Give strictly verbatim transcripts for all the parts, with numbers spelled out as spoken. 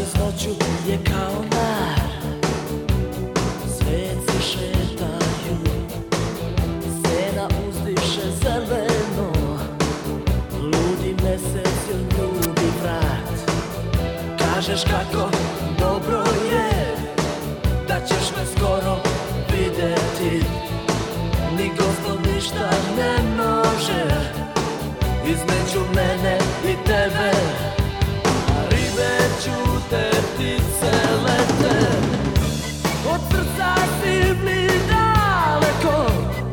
uz noću je kao mar, sveci šetaju, sena uzdiše zeleno, ludi mesec il ljubi vrat. Kažeš kako dobro je, da ćeš me skoro videti, ni gosto ništa ne može između mene i tebe. A ribe ćute, ptice lete, od srca si mi daleko.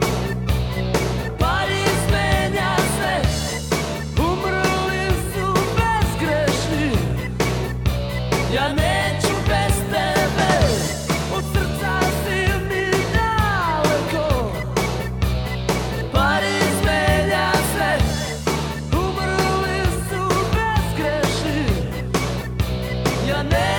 Pariz menja se, umrli su bezgrešni, ja neću bez tebe. Od srca si mi daleko, Pariz menja se, umrli su bezgrešni, ja neću